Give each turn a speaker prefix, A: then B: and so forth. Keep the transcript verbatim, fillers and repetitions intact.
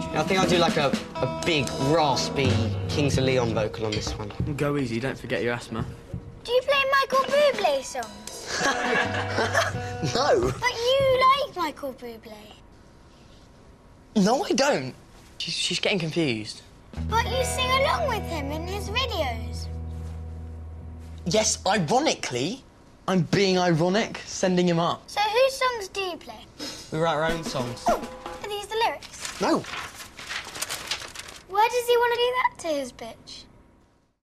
A: I think I'll do like a, a big, raspy Kings of Leon vocal on this one.
B: Go easy, don't forget your asthma.
C: Do you play Michael Bublé songs?
A: No.
C: But you like Michael Bublé.
B: No, I don't. She's, she's getting confused.
C: But you sing along with him in his videos.
B: Yes, ironically. I'm being ironic, sending him up.
C: So whose songs do you play?
A: We write our own songs.
C: Oh, are these the lyrics?
A: No.
C: Why does he want to do that to his bitch?